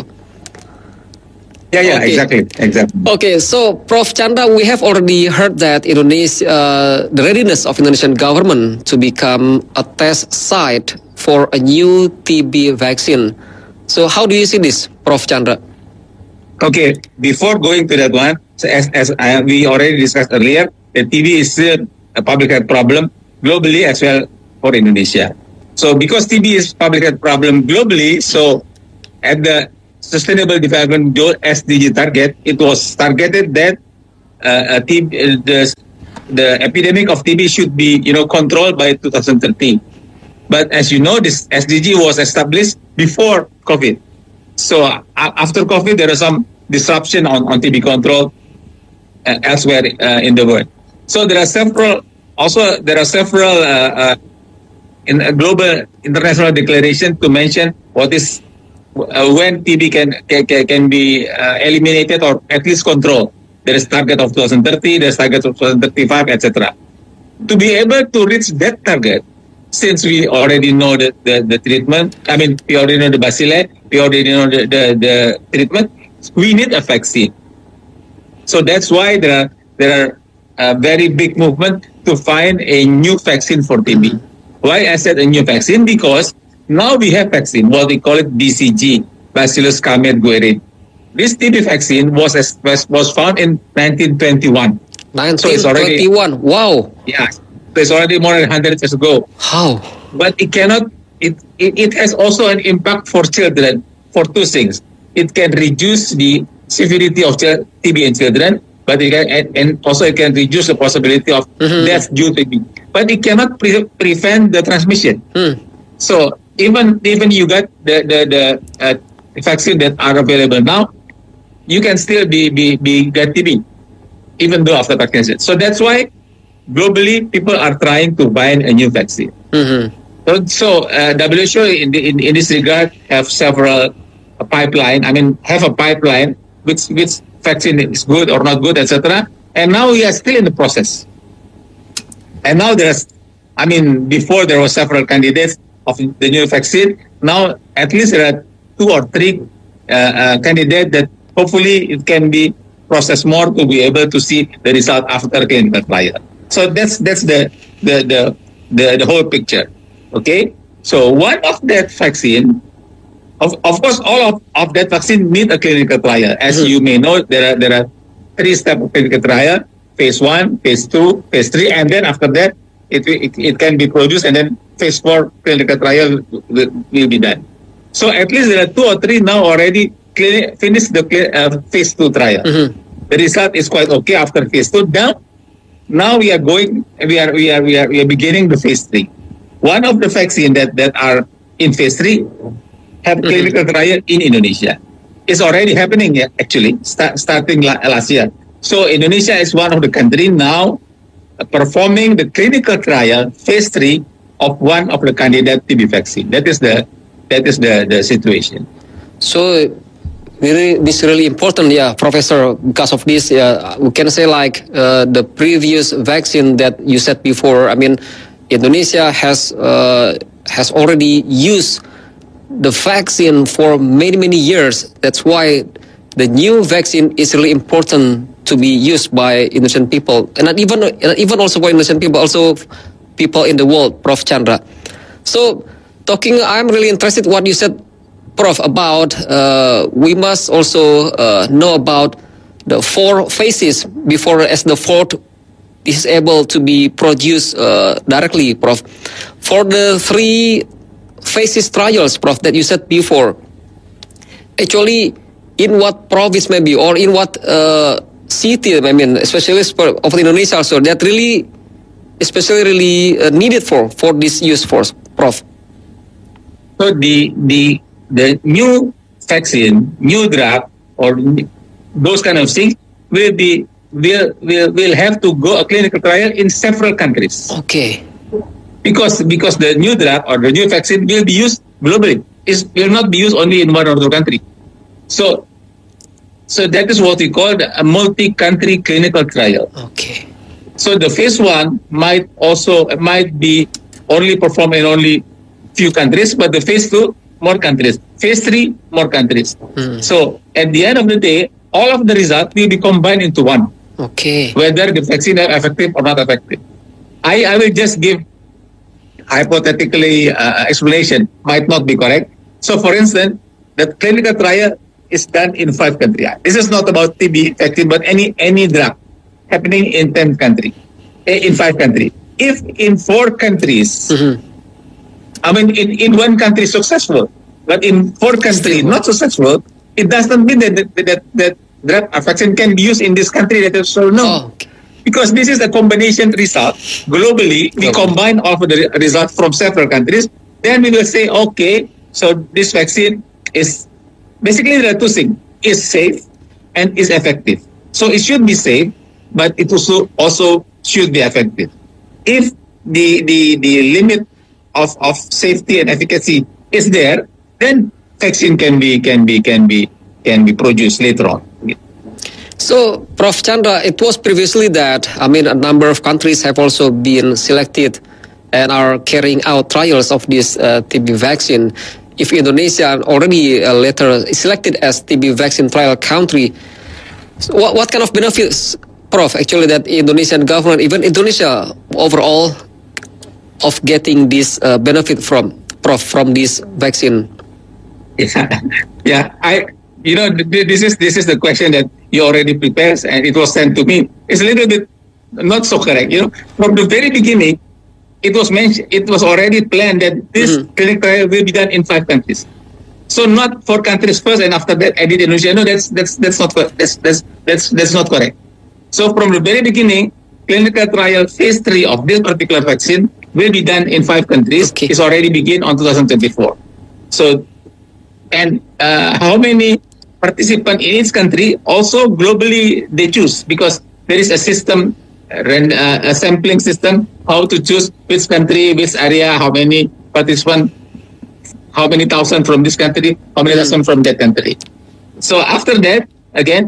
Speaker 18: Yeah, yeah,
Speaker 2: okay.
Speaker 18: exactly, exactly.
Speaker 2: Okay, so Prof Chandra, we have already heard that Indonesia, uh, the readiness of Indonesian government to become a test site for a new T B vaccine. So how do you see this, Prof Chandra?
Speaker 18: Okay, before going to that one, so as as uh, we already discussed earlier, the T B is still a public health problem globally as well for Indonesia. So because T B is public health problem globally, so at the Sustainable Development Goal S D G target, it was targeted that uh, T B, uh, the the epidemic of T B should be, you know, controlled by two thousand thirteen. But as you know, this S D G was established before COVID. So uh, after COVID, there is some disruption on, on T B control uh, elsewhere uh, in the world. So there are several, also there are several uh, uh, in a global international declaration to mention what is uh, when T B can can, can be uh, eliminated or at least controlled. There is target of twenty thirty, there is target of twenty thirty-five, et cetera. To be able to reach that target, since we already know the, the, the treatment, I mean, we already know the bacilli, we already know the, the, the treatment, we need a vaccine. So that's why there are there are a very big movement to find a new vaccine for T B. Why I said a new vaccine? Because now we have vaccine, what we call it B C G, Bacillus calmette-guerin. This T B vaccine was was, was found in nineteen twenty-one.
Speaker 2: nineteen twenty-one, so wow.
Speaker 18: Yeah, so it's already more than one hundred years ago.
Speaker 2: How?
Speaker 18: But it cannot, it, it, it has also an impact for children for two things. It can reduce the severity of T B in children, but it can, and, and also it can reduce the possibility of mm-hmm. death due to T B. But it cannot pre- prevent the transmission. Mm. So even even you got the the, the uh, vaccine that are available now, you can still be be, be get T B, even though after vaccination. So that's why globally people are trying to find a new vaccine. Mm-hmm. So, so uh, W H O in, the, in in this regard have several uh, pipeline. I mean, have a pipeline which which vaccine is good or not good, et cetera. And now we are still in the process. And now there's, I mean, before there were several candidates of the new vaccine. Now at least there are two or three uh, uh, candidates that hopefully it can be processed more to be able to see the result after clinical trial. So that's that's the the the the, the whole picture. Okay. So one of that vaccine, of of course, all of, of that vaccine need a clinical trial. As mm-hmm. you may know, there are there are three steps of clinical trial: phase one, phase two, phase three, and then after that, it it, it can be produced, and then phase four clinical trial will, will be done. So at least there are two or three now already clear, finished the uh, phase two trial. Mm-hmm. The result is quite okay after phase two. Now, now we are going, we are we are we are we are beginning the phase three. One of the vaccine that, that are in phase three have mm-hmm. clinical trial in Indonesia. It's already happening actually, start, starting la- last year. So Indonesia is one of the country now uh, performing the clinical trial phase three of one of the candidate T B vaccine. That is the that is the, the situation.
Speaker 2: So really, this is really important, yeah, Professor. Because of this, uh, we can say like uh, the previous vaccine that you said before. I mean, Indonesia has uh, has already used the vaccine for many many years. That's why the new vaccine is really important to be used by Indonesian people, and not even not even also by Indonesian people, also people in the world, Professor Chandra. So, talking, I'm really interested what you said, Prof, about uh, we must also uh, know about the four phases before as the fourth is able to be produced uh, directly, Prof. For the three phases trials, Prof, that you said before, actually in what province maybe or in what uh, city, I mean, especially of Indonesia also, that really, especially really uh, needed for, for this use force, Prof?
Speaker 18: So the, the, the new vaccine, new drug, or those kind of things will be will will will have to go a clinical trial in several countries.
Speaker 2: Okay.
Speaker 18: Because because the new drug or the new vaccine will be used globally. It will not be used only in one or two country. So so that is what we call a multi-country clinical trial.
Speaker 2: Okay.
Speaker 18: So the phase one might also might be only performed in only few countries, but the phase two more countries. Phase three more countries. Hmm. So at the end of the day, all of the results will be combined into one.
Speaker 2: Okay.
Speaker 18: Whether the vaccine is effective or not effective. I, I will just give hypothetically uh, explanation, might not be correct. So for instance, the clinical trial is done in five countries. This is not about T B vaccine, but any any drug happening in ten countries, in five countries. If in four countries, mm-hmm. I mean in, in one country successful, but in four countries not successful, it doesn't mean that that that, that, that vaccine can be used in this country. That is so no.
Speaker 2: Oh, okay.
Speaker 18: Because this is a combination result. Globally, we okay. combine all of the results from several countries. Then we will say, okay, so this vaccine is, basically there are two things, is safe and is effective. So it should be safe, but it also also should be effective. If the the, the limit of, of safety and efficacy is there, then vaccine can be can be can be can be produced later on.
Speaker 2: So, Professor Chandra, it was previously that, I mean, a number of countries have also been selected and are carrying out trials of this uh, T B vaccine. If Indonesia already uh, later selected as T B vaccine trial country, so what, what kind of benefits, Prof, actually that Indonesian government, even Indonesia overall, of getting this uh, benefit from, Prof, from this vaccine?
Speaker 18: Yeah, yeah, I... You know, this is this is the question that you already prepared, and it was sent to me. It's a little bit not so correct. You know, from the very beginning, it was mentioned, it was already planned that this mm-hmm. clinical trial will be done in five countries. So not four countries first, and after that, I did Indonesia. No, that's that's that's not that's that's that's that's not correct. So from the very beginning, clinical trial phase three of this particular vaccine will be done in five countries. Okay. It's already begin on two thousand twenty-four. So, and uh, how many participant in each country also globally they choose, because there is a system, uh, a sampling system, how to choose which country, which area, how many participants, how many thousand from this country, how many thousand from that country. So after that, again,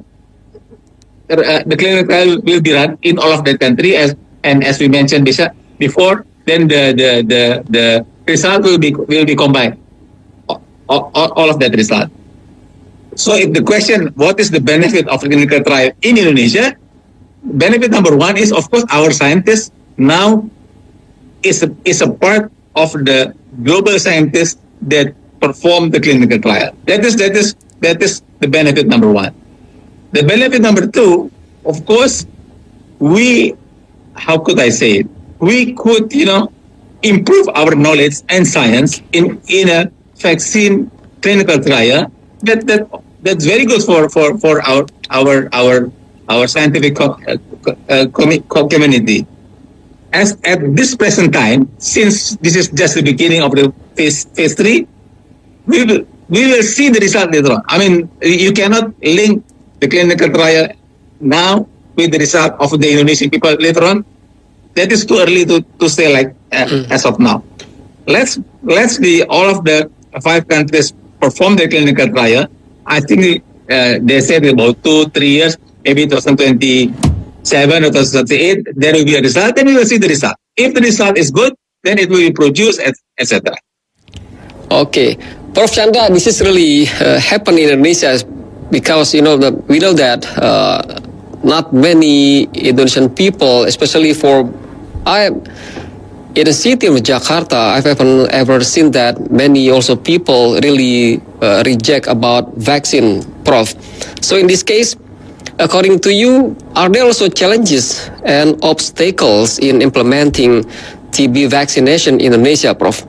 Speaker 18: uh, the clinical trial will be run in all of that country, as and as we mentioned before, then the the the, the result will be will be combined, all, all, all of that result. So if the question, what is the benefit of clinical trial in Indonesia? Benefit number one is, of course, our scientists now is a, is a part of the global scientists that perform the clinical trial. That is that is that is the benefit number one. The benefit number two, of course, we, how could I say it? We could, you know, improve our knowledge and science in in a vaccine clinical trial. That that that's very good for, for, for our our our our scientific co- uh, co- community. As at this present time, since this is just the beginning of the phase phase three, we will we will see the result later on. I mean, you cannot link the clinical trial now with the result of the Indonesian people later on. That is too early to, to say like uh, mm. as of now. Let's let's be all of the five countries perform the clinical trial. I think uh, they said about two, three years, maybe twenty twenty-seven or twenty twenty-eight, there will be a result, then we will see the result. If the result is good, then it will be produced, et cetera.
Speaker 2: Okay. Professor Chandra, this is really uh, happened in Indonesia because, you know, the, we know that uh, not many Indonesian people, especially for, I in the city of Jakarta, I've ever, ever seen that many also people really uh, reject about vaccine, Prof. So in this case, according to you, are there also challenges and obstacles in implementing T B vaccination in Indonesia, Prof?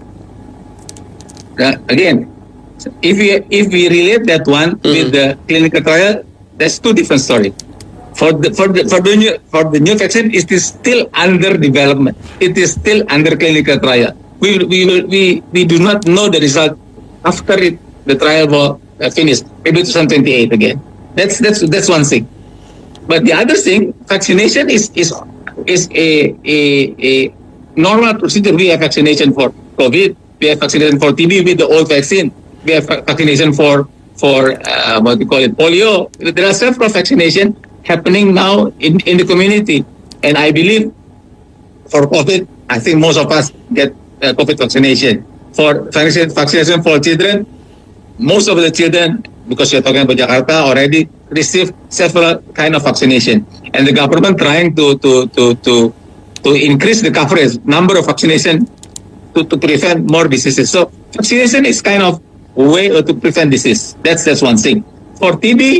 Speaker 18: Uh, again, if we if we relate that one mm-hmm. with the clinical trial, that's two different stories. For the for the for the new for the new vaccine, it is still under development. It is still under clinical trial. We we will we, we do not know the result after it the trial will uh, finish. Maybe twenty twenty-eight again. That's that's that's one thing. But the other thing, vaccination is is is a a, a normal procedure. We have vaccination for COVID. We have vaccination for T B with the old vaccine. We have vaccination for for uh, what we call it, polio. There are several vaccination happening now in, in the community, and I believe for COVID, I think most of us get uh, COVID vaccination. For vaccination, vaccination for children, most of the children, because you're talking about Jakarta, already received several kind of vaccination, and the government trying to to to to to increase the coverage number of vaccination to, to prevent more diseases. So vaccination is kind of a way to prevent disease. That's that's one thing. For T B,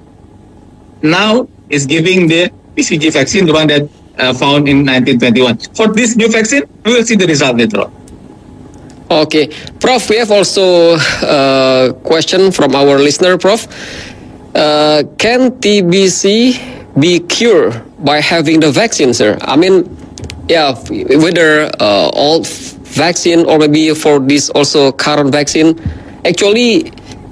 Speaker 18: now is giving the B C G vaccine, the one that uh, found in nineteen twenty-one. For this new vaccine, we will see the result later on.
Speaker 2: Okay, Prof, we have also a question from our listener, Prof. Uh, can T B C be cured by having the vaccine, sir? I mean, yeah, whether uh, all vaccine or maybe for this also current vaccine, actually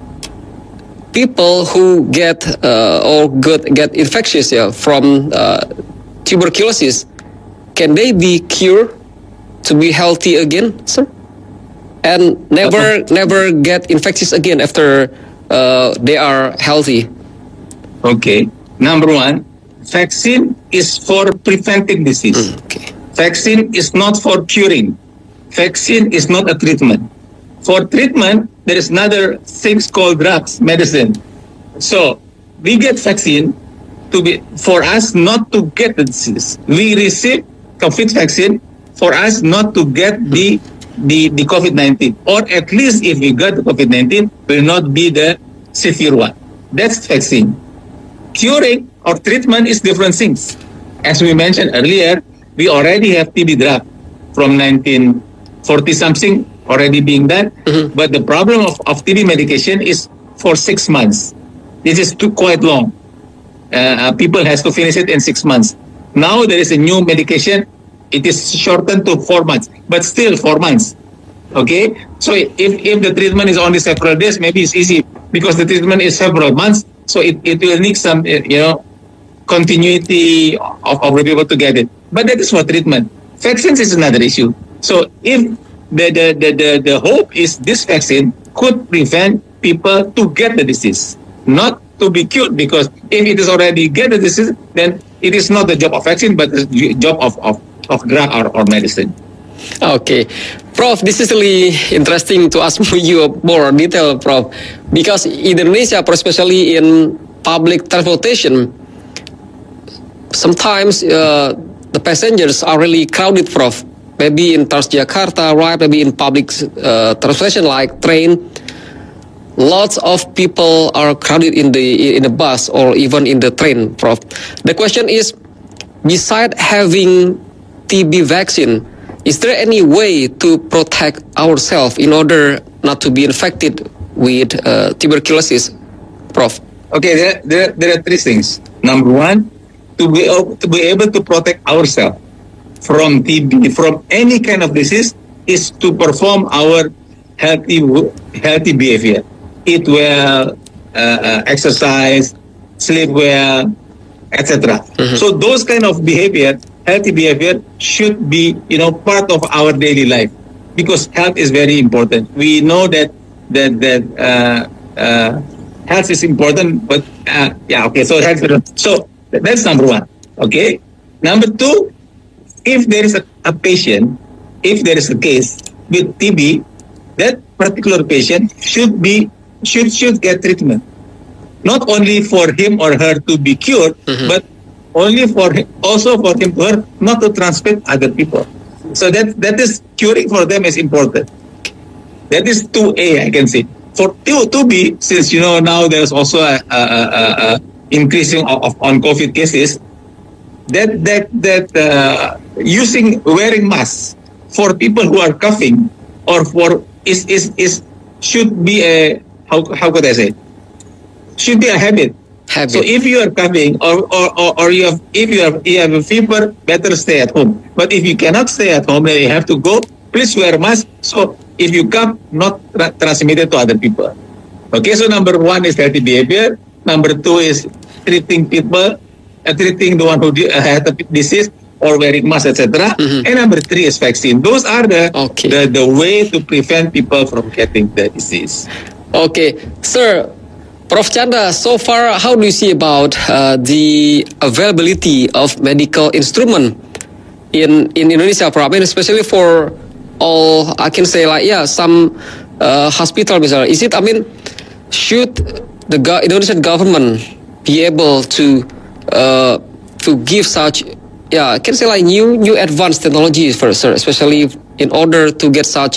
Speaker 2: people who get uh, or get, get infectious yeah, from uh, tuberculosis, can they be cured to be healthy again, sir? And never, uh-huh. never get infectious again after uh, they are healthy.
Speaker 18: Okay. Number one, vaccine is for preventing disease.
Speaker 2: Mm, okay.
Speaker 18: Vaccine is not for curing. Vaccine is not a treatment. For treatment, there is another things called drugs, medicine. So we get vaccine to be for us not to get the disease. We receive COVID vaccine for us not to get the the, the COVID nineteen, or at least if we got the COVID nineteen, will not be the severe one. That's vaccine. Curing or treatment is different things. As we mentioned earlier, we already have T B drug from nineteen forty something already being done. Mm-hmm. But the problem of, of T B medication is for six months. This is too quite long. Uh, people has to finish it in six months. Now there is a new medication. It is shortened to four months, but still four months. Okay, so if, if the treatment is only several days, maybe it's easy because the treatment is several months. So it, it will need some, you know, continuity of, of the people to get it. But that is for treatment. Vaccines is another issue. So if the, the, the, the, the hope is this vaccine could prevent people to get the disease, not to be cured, because if it is already get the disease, then it is not the job of vaccine, but the job of, of, of drug or, or medicine.
Speaker 2: Okay. Prof, this is really interesting to ask you more detail, Prof, because in Indonesia, especially in public transportation, sometimes uh, the passengers are really crowded, Prof. Maybe in Transjakarta, right? Maybe in public uh, transportation like train, lots of people are crowded in the in the bus or even in the train, Prof. The question is, besides having T B vaccine, is there any way to protect ourselves in order not to be infected with uh, tuberculosis, Prof?
Speaker 18: Okay, there, there, there are three things. Number one, to be able to, be able to protect ourselves from T B, from any kind of disease, is to perform our healthy healthy behavior. Eat well, uh, uh, exercise, sleep well, et cetera. Mm-hmm. So those kind of behavior, healthy behavior, should be, you know, part of our daily life, because health is very important. We know that that that uh, uh, health is important, but uh, yeah, okay. So health, so that's number one. Okay. Number two, if there is a, a patient, if there is a case with T B, that particular patient should be should should get treatment, not only for him or her to be cured, mm-hmm. but only for him, also for him or her not to transmit other people. So that that is curing for them is important. That is two A, I can say. For two B, since you know now there's also a, a, a, a increasing of, of on COVID cases, that that that uh, using wearing masks for people who are coughing or for is is is should be a how how could I say should be a habit. Habit. So if you are coughing or, or, or, or you have if you have you have a fever, better stay at home. But if you cannot stay at home, then you have to go. Please wear a mask. So if you cough, not tra- transmitted to other people. Okay. So number one is healthy behavior. Number two is treating people, uh, treating the one who uh, had the disease or wearing mask, et cetera. Mm-hmm. And number three is vaccine. Those are the, okay. the the way to prevent people from getting the disease.
Speaker 2: Okay, sir. Professor Chandra, so far, how do you see about uh, the availability of medical instrument in, in Indonesia, I mean, especially for all, I can say like, yeah, some uh, hospital, misalnya. Is it, I mean, should the go- Indonesian government be able to uh, to give such, yeah, I can say like new new advanced technologies for, sir, especially in order to get such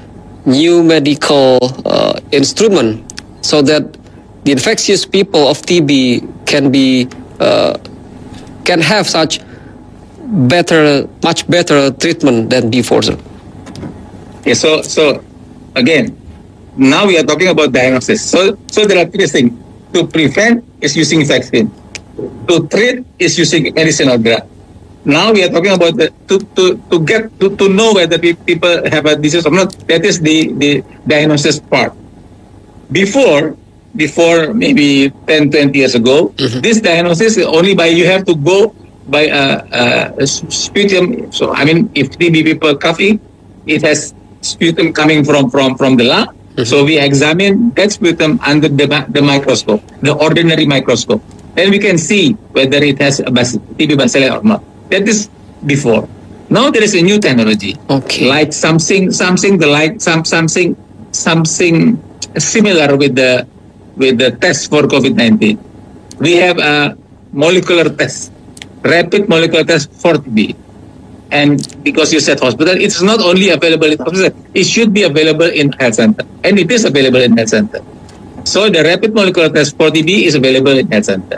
Speaker 2: new medical uh, instrument so that the infectious people of T B can be uh, can have such better, much better treatment than before, sir.
Speaker 18: Okay, so so again, now we are talking about diagnosis. So so there are three things. To prevent is using vaccine. To treat is using medicinal drug. Now we are talking about the, to to to get to, to know whether people have a disease or not. That is the the diagnosis part. Before before maybe ten, twenty years ago, mm-hmm. this diagnosis is only by you have to go by a, a sputum. So I mean, if T B people coughing, it has sputum coming from from from the lung. Mm-hmm. So we examine that sputum under the, the microscope, the ordinary microscope. Then we can see whether it has a T B bacilli or not. That is before. Now there is a new technology.
Speaker 2: Okay.
Speaker 18: Like something, something the like some something something similar with the with the test for COVID nineteen. We have a molecular test, rapid molecular test for T B. And because you said hospital, it's not only available in hospital, it should be available in health center. And it is available in health center. So the rapid molecular test for T B is available in health center.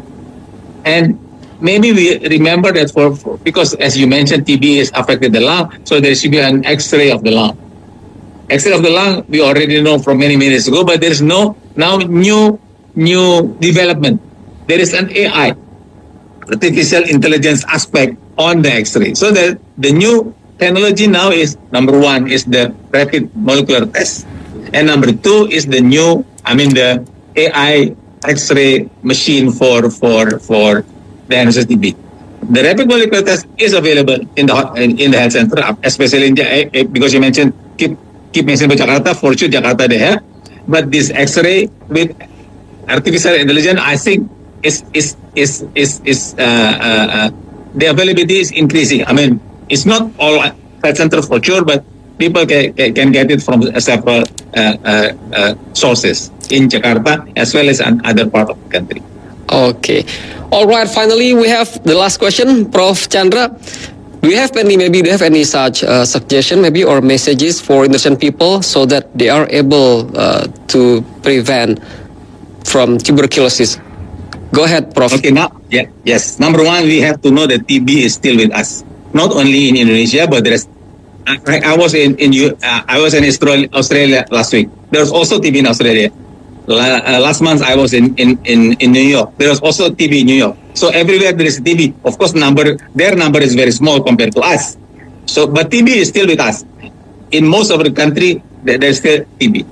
Speaker 18: And maybe we remember that for, for because as you mentioned, T B is affected the lung, so there should be an X-ray of the lung. X-ray of the lung, we already know from many, many years ago, but there is no now new new development. There is an A I, artificial intelligence aspect on the X-ray. So the, the new technology now is, number one, is the rapid molecular test. And number two is the new, I mean the A I X-ray machine for, for, for diagnosis T B. The rapid molecular test is available in the in, in the health center, especially in the, because you mentioned, keep, keep mentioning about Jakarta, for sure Jakarta they have. But this X-ray with artificial intelligence, I think is, is, is, is, is uh, uh, uh, the availability is increasing. I mean, it's not all health centers for sure, but people can, can get it from several uh, uh, uh, sources in Jakarta as well as in other part of the country.
Speaker 2: Okay. All right. Finally, we have the last question, Professor Chandra. Do you have any, maybe do you have any such uh, suggestion, maybe, or messages for Indonesian people so that they are able uh, to prevent from tuberculosis? Go ahead, Prof.
Speaker 18: Okay, now, yeah, yes. Number one, we have to know that T B is still with us. Not only in Indonesia, but there is. I, I was in, in uh, I was in Australia, Australia last week. There was also T B in Australia. La, uh, last month I was in, in, in, in New York. There was also T B in New York. So everywhere there is T B. Of course, number their number is very small compared to us. So, but T B is still with us. In most of the country, there, there's still T B.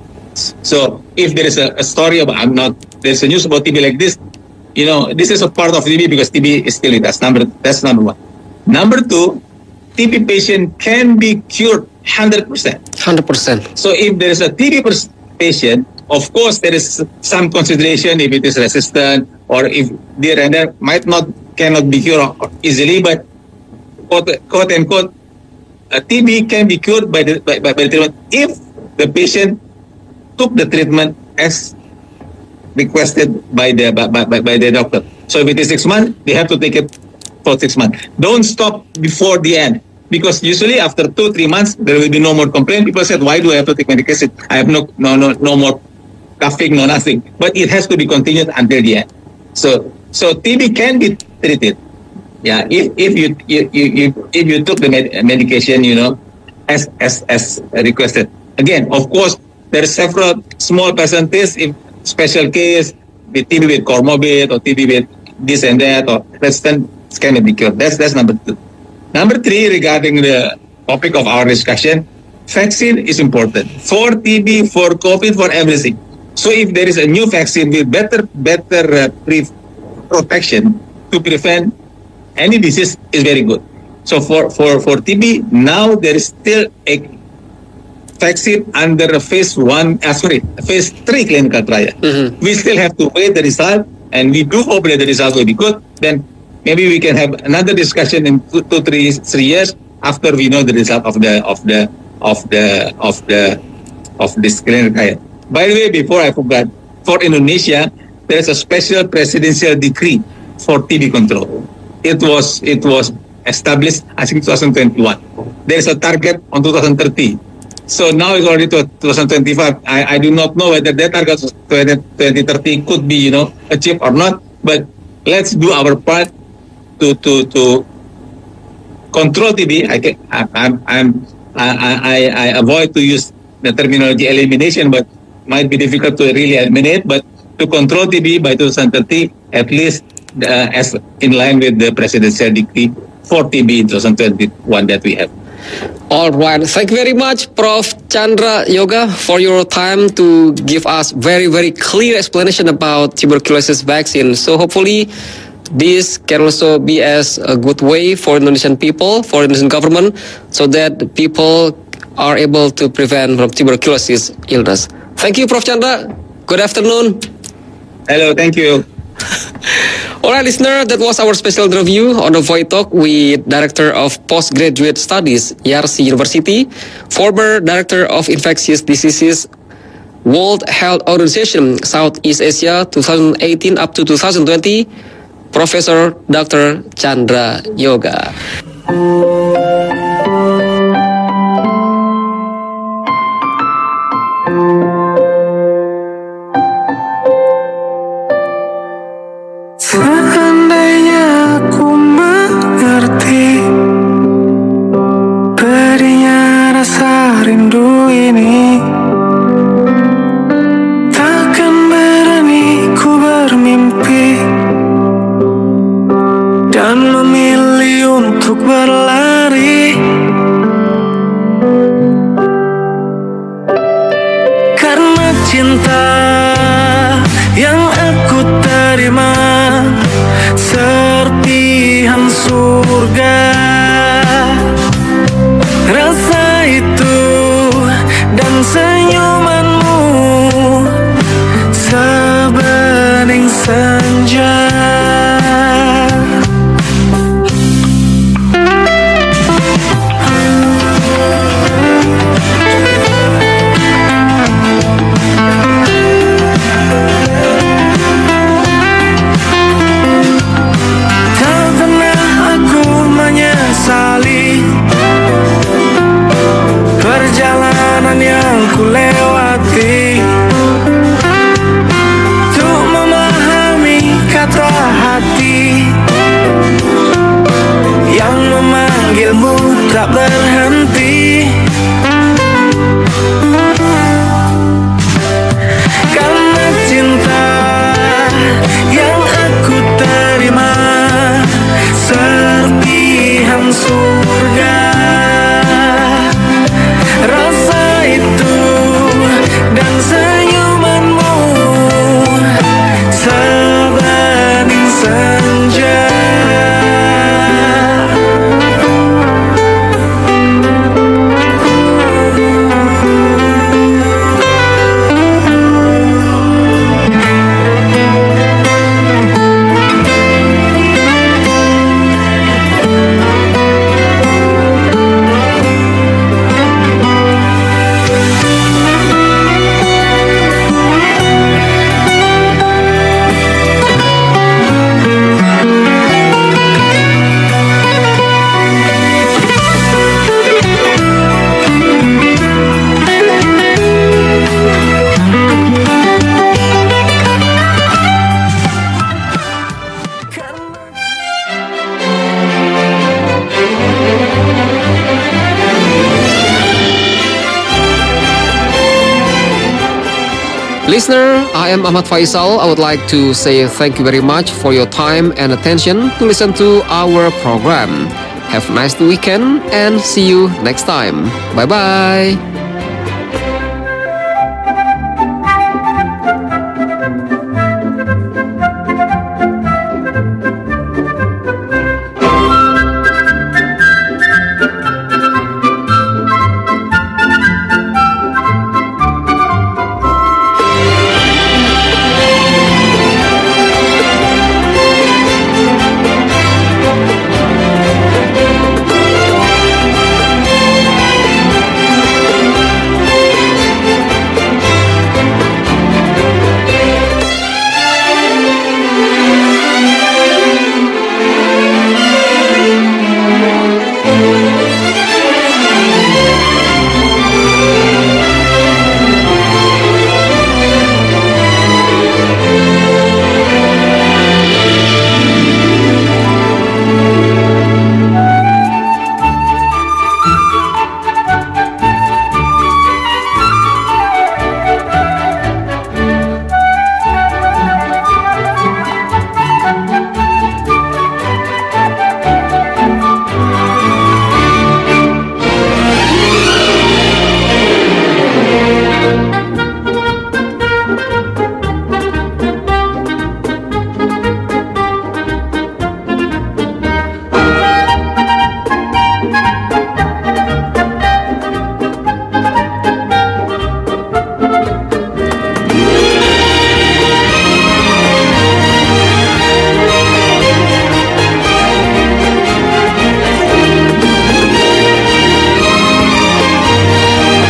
Speaker 18: So if there is a, a story about, I'm not, there's a news about T B like this. You know, this is a part of T B because T B is still with us. Number, that's number one. Number two, T B patient can be cured one hundred percent.
Speaker 2: one hundred percent.
Speaker 18: So if there is a T B patient, of course there is some consideration if it is resistant or if the render might not, cannot be cured easily, but quote, quote unquote, a T B can be cured by the, by, by the treatment if the patient took the treatment as requested by the by, by, by the doctor. So if it is six months, they have to take it for six months. Don't stop before the end, because usually after two three months there will be no more complaint. People said, "Why do I have to take medication? I have no no no no more coughing, no nothing." But it has to be continued until the end. So so T B can be treated. Yeah, if if you you, you, you if you took the med- medication, you know, as as as requested. Again, of course, there are several small percentages if special case with T B with comorbid or T B with this and that or resistant can be cured. That's that's number two. Number three, regarding the topic of our discussion, vaccine is important for T B, for COVID, for everything. So if there is a new vaccine with better better uh, pre- protection to prevent any disease, is very good. So for for for T B now there is still a vaccine under a phase one, uh, sorry, phase three clinical trial. Mm-hmm. We still have to wait the result, and we do hope that the result will be good. Then maybe we can have another discussion in two, two three, three years after we know the result of the of the of the of the of this clinical trial. By the way, before I forgot, for Indonesia, there is a special presidential decree for T B control. It was it was established, I think, twenty twenty-one. There is a target on twenty thirty. So now it's already to twenty twenty-five. I, I do not know whether that target twenty thirty could be, you know, achieved or not. But let's do our part to to to control T B. I can, I'm I'm I, I, I avoid to use the terminology elimination, but might be difficult to really eliminate, but to control T B by twenty thirty, at least uh, as in line with the presidential decree for T B in twenty twenty-one that we have.
Speaker 2: All right, thank you very much, Professor Chandra Yoga, for your time to give us very, very clear explanation about tuberculosis vaccine. So hopefully this can also be as a good way for Indonesian people, for Indonesian government, so that people are able to prevent from tuberculosis illness. Thank you, Professor Chandra. Good afternoon.
Speaker 18: Hello, thank you.
Speaker 2: All right, listener, that was our special interview on the Voice Talk with Director of Postgraduate Studies, Yarsi University, former Director of Infectious Diseases, World Health Organization, Southeast Asia twenty eighteen up to twenty twenty, Professor Doctor Chandra Yoga.
Speaker 19: Seandainya aku mengerti pedihnya rasa rindu ini, takkan berani ku bermimpi dan memilih untuk berlari, karena cinta yang aku terima serpihan surga. Rasa itu dan senyumanmu sebening senja. Perjalanan yang ku lewati untuk memahami kata hati yang memanggilmu tak berhenti, karena cinta yang aku terima serpihan surga. Rasa itu dan senyumanmu sebening senja.
Speaker 2: Listener, I am Ahmad Faisal. I would like to say thank you very much for your time and attention to listen to our program. Have a nice weekend and see you next time. Bye-bye.